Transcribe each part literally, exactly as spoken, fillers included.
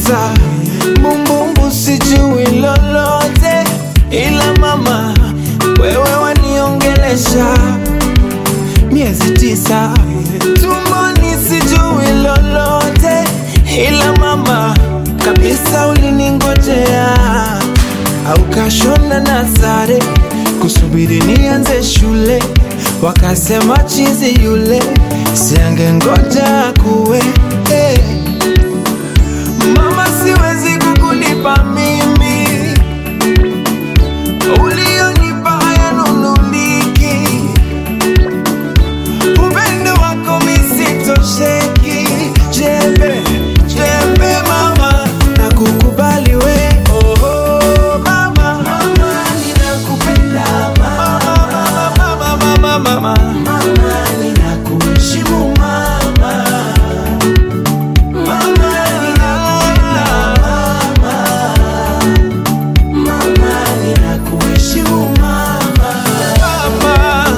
tisa, bumbumbu sijui lolote, ila mama wewe waniongelesha. Miezi tisa, tumboni sijui lolote, ila mama kabisa uliningojea. Au kashona na sare kusubiri nianze shule, wakasema chizi yule siange ngoja kuwe. Hey. Mama siwezi kukulipa mimi, ulionipa hayanunuliki, upendo wako misitosheki. Jembe, jembe mama, nakukubali we. Oh, oh mama, mama ninakupenda mama, mama, mama, mama, mama ninakuheshimu mama, mama ninakupenda mama, mama ninakuheshimu mama, mama.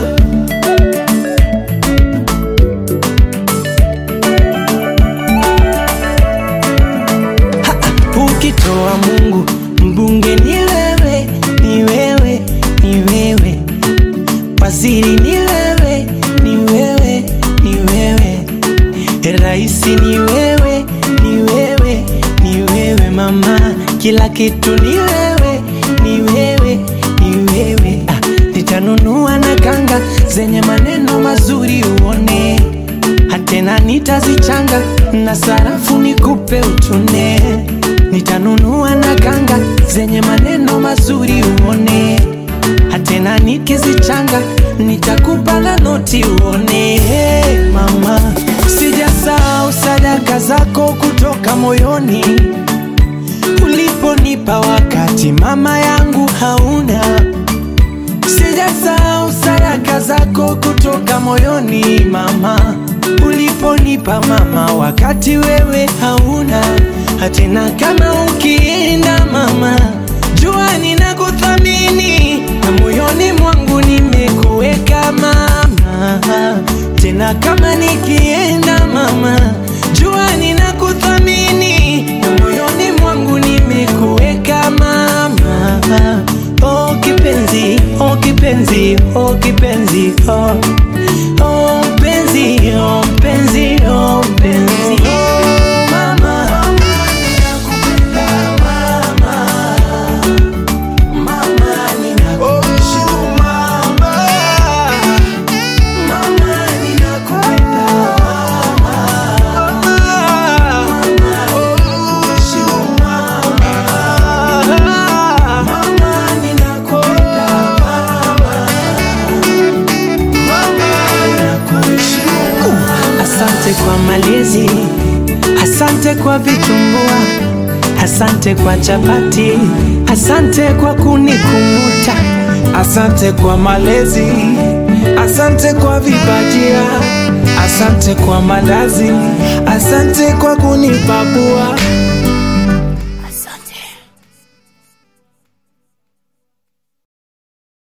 Ukitoa Mungu mbunge ni wewe, ni wewe, ni wewe. Waziri ni wewe, ni wewe, ni wewe. Raisi ni wewe, ni wewe, ni wewe mama. Kila kitu ni wewe, ni wewe, ni wewe. Ah, nitanunua na kanga zenye maneno mazuri uone, hatena nitazichanga na sarafu nikupe utune. Nitanunua na kanga zenye maneno mazuri uone, hatena nikizichanga nitakupa na noti uone. Hey, mama sijasahau sadaka zako kutoka moyoni, uliponipa wakati mama yangu hauna. Sijasahau sadaka zako kutoka moyoni mama, uliponipa mama wakati wewe hauna. Hatena kama ukienda mama, jua ninakuthamini na moyoni mwangu nimekuweka mama. Tena kama nikienda mama, jua ninakuthamini na moyoni mwangu nimekuweka mama. Oh kipenzi, oh kipenzi, oh kipenzi, oh oh penzi, oh penzi, oh penzi. Asante kwa malezi, asante kwa vitumbua, asante kwa chapati, asante kwa kunikumbuta. Asante kwa malezi, asante kwa vibajia, asante kwa mandazi, asante kwa kunipapua.